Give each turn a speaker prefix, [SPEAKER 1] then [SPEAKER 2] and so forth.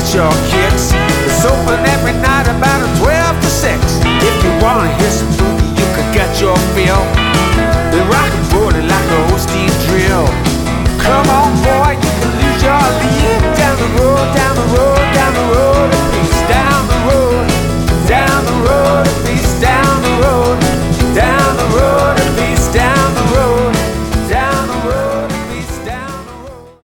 [SPEAKER 1] get your kicks. It's open every night about 12 to 6. If you wanna hear some